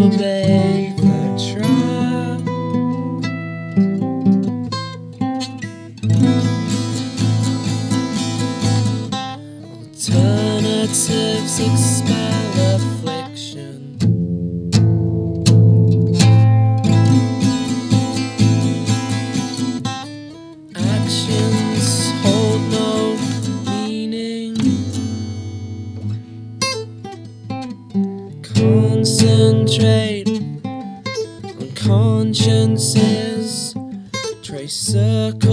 obey the trap. Alternatives expel affliction. Actions hold no meaning. Concentrate on consciences. Trace circles.